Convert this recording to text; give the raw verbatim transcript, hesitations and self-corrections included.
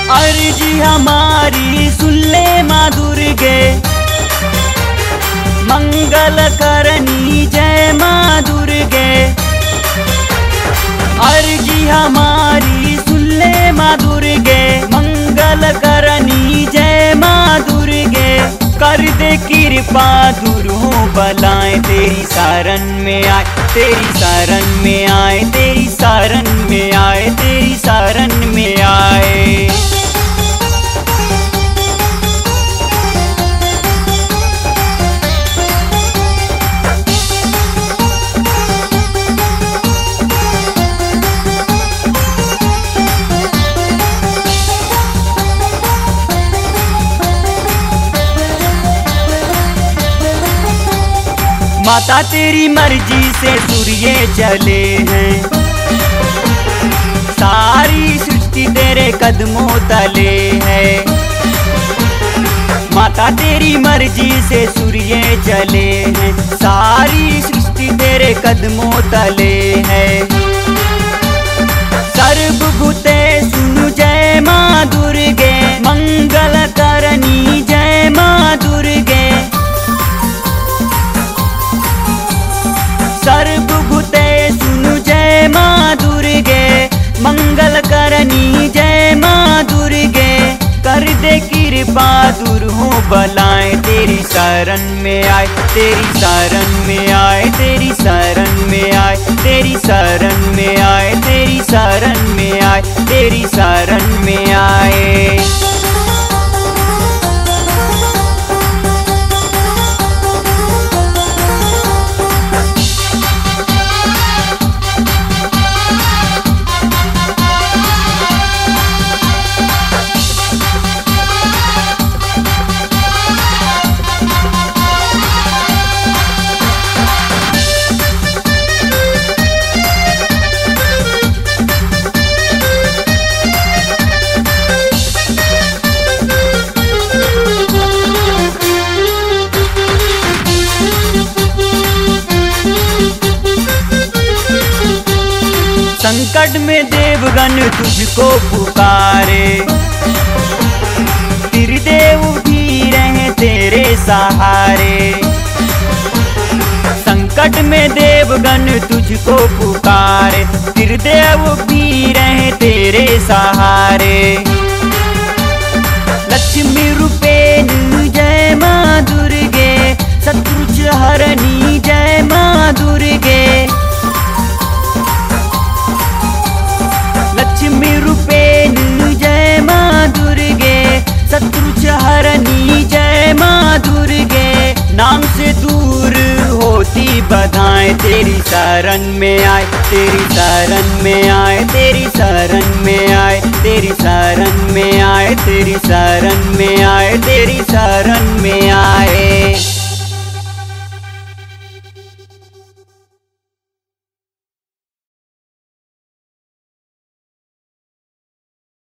अर्जी हमारी सुन ले माँ दुर्गे, मंगल करनी जय माँ दुर्गे। अर्जी हमारी सुन ले माँ दुर्गे, मंगल करनी जय माँ दुर्गे। कर दे कृपा दूर हो बलाएं, तेरी शरण में आए, तेरी शरण में आए, तेरी शरण में आए, तेरी शरण में आए। माता तेरी मर्जी से सूर्य चले हैं, सारी सृष्टि तेरे कदमों तले है। माता तेरी मर्जी से सूर्य चले हैं, सारी सृष्टि तेरे कदमों तले है। सर्वभूते सुनु जय माँ दुर्गे, मंगल करनी जय माँ दुर्गे। सर्वभूते सुनु जय माँ दुर्गे, मंगल करनी जय माँ दुर्गे। कर दे कृपा दूर हो बलाएं, तेरी शरण में आए, तेरी शरण में आए, तेरी शरण में आए, तेरी शरण में आए, तेरी शरण में आए, तेरी शरण में आए। संकट में देवगण तुझको पुकारे, त्रिदेव भी रहे तेरे सहारे। संकट में देवगण तुझको पुकारे, त्रिदेव भी रहे तेरे सहारे। लक्ष्मी रूपेण जय माँ दुर्गे, शत्रु हरणी जय माँ दुर्गे। लक्ष्मी रूपेण जय माँ दुर्गे, शत्रु हरणी जय माँ दुर्गे। नाम से दूर होती बधाएं, तेरी शरण में आए, तेरी शरण में आए, तेरी शरण में आए, तेरी शरण में आए, तेरी शरण में आए, तेरी शरण में आए।